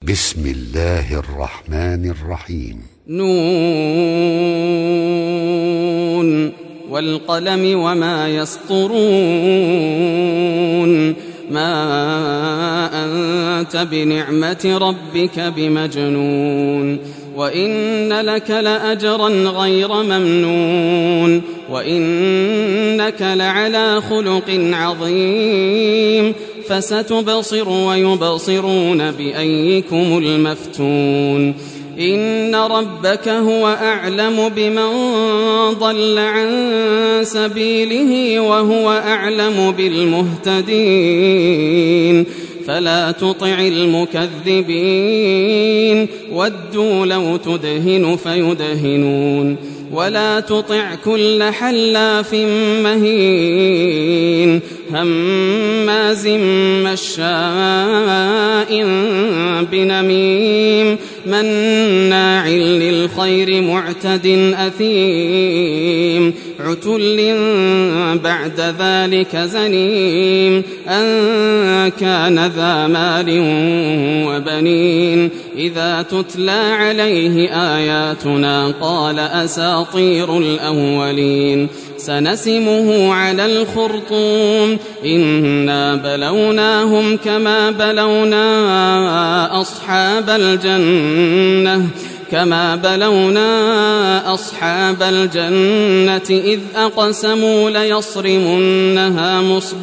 بسم الله الرحمن الرحيم. نون والقلم وما يسطرون ما أنت بنعمة ربك بمجنون وإن لك لأجرا غير ممنون وإنك لعلى خلق عظيم فستبصر ويبصرون بأيكم المفتون إن ربك هو أعلم بمن ضل عن سبيله وهو أعلم بالمهتدين فلا تطع المكذبين ودوا لو تدهن فيدهنون ولا تطع كل حلاف مهين هماز مشاء بنميم مناع للخير معتد أثيم عتل بعد ذلك زنيم أن كان ذا مال وبنين إذا تتلى عليه آياتنا قال أساطير الأولين سنسمه على الخرطوم إنا بلوناهم كما بلونا أصحاب الجنة إذ أقسموا ليصرمنها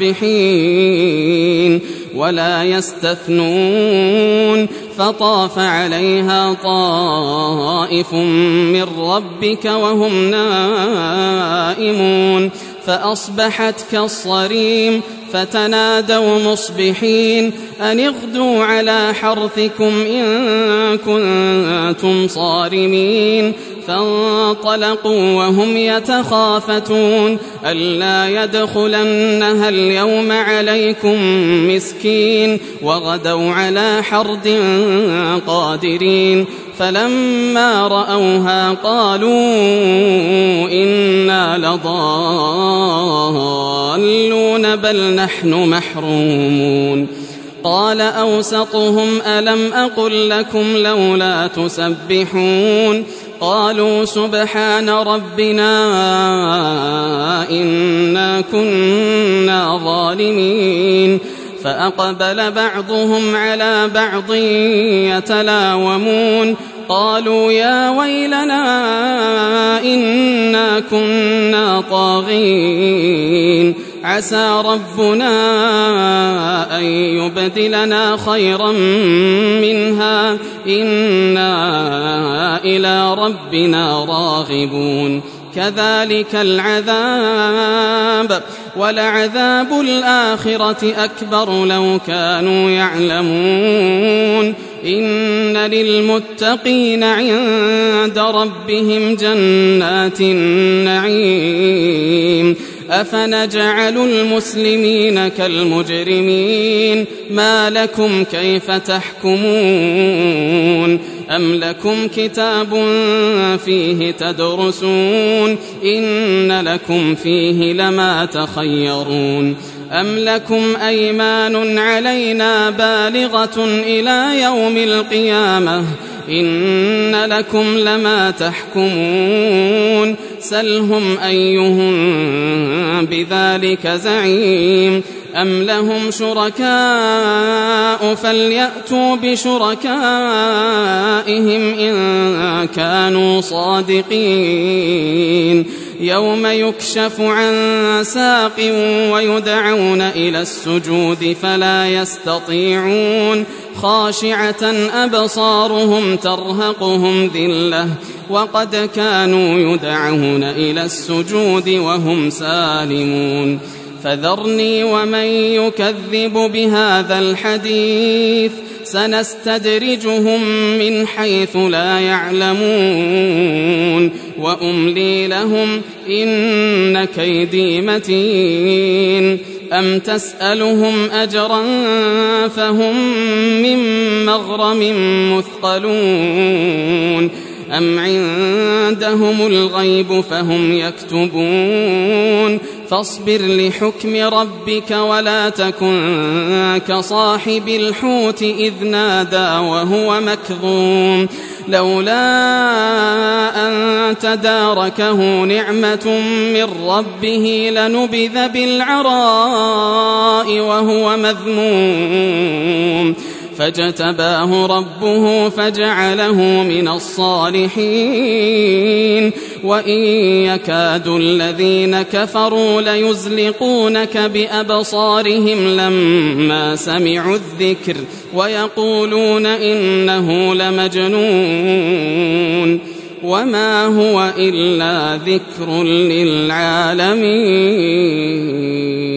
مصبحين ولا يستثنون فطاف عليها طائف من ربك وهم نائمون فأصبحت كالصريم فتنادوا مصبحين أن اغدوا على حرثكم إن كنتم صارمين فانطلقوا وهم يتخافتون ألا يدخلنها اليوم عليكم مسكين وغدوا على حرد قادرين فلما رأوها قالوا إنا لضالون بل نحن محرومون قال أوسطهم ألم أقل لكم لولا تسبحون قالوا سبحان ربنا إنا كنا ظالمين فأقبل بعضهم على بعض يتلاومون قالوا يا ويلنا إنا كنا طاغين عسى ربنا أن يبدلنا خيرا منها إنا إلى ربنا راغبون كذلك العذاب ولعذاب الآخرة أكبر لو كانوا يعلمون إن للمتقين عند ربهم جنات النعيم أفنجعل المسلمين كالمجرمين ما لكم كيف تحكمون أم لكم كتاب فيه تدرسون إن لكم فيه لما تخيرون أم لكم أيمان علينا بالغة إلى يوم القيامة إن لكم لما تحكمون سلهم أيهم بذلك زعيم أم لهم شركاء فليأتوا بشركائهم إن كانوا صادقين يوم يكشف عن ساق ويدعون إلى السجود فلا يستطيعون خاشعة أبصارهم ترهقهم ذلة وقد كانوا يدعون إلى السجود وهم سالمون فذرني ومن يكذب بهذا الحديث سنستدرجهم من حيث لا يعلمون وأملي لهم إن كيدي متين أم تسألهم أجرا فهم من مغرم مثقلون أم عندهم الغيب فهم يكتبون فاصبر لحكم ربك ولا تكن كصاحب الحوت إذ نادى وهو مكظوم لولا أن تداركه نعمة من ربه لنبذ بالعراء وهو مذموم فاجتباه ربه فجعله من الصالحين وإن يكاد الذين كفروا ليزلقونك بأبصارهم لما سمعوا الذكر ويقولون إنه لمجنون وما هو إلا ذكر للعالمين.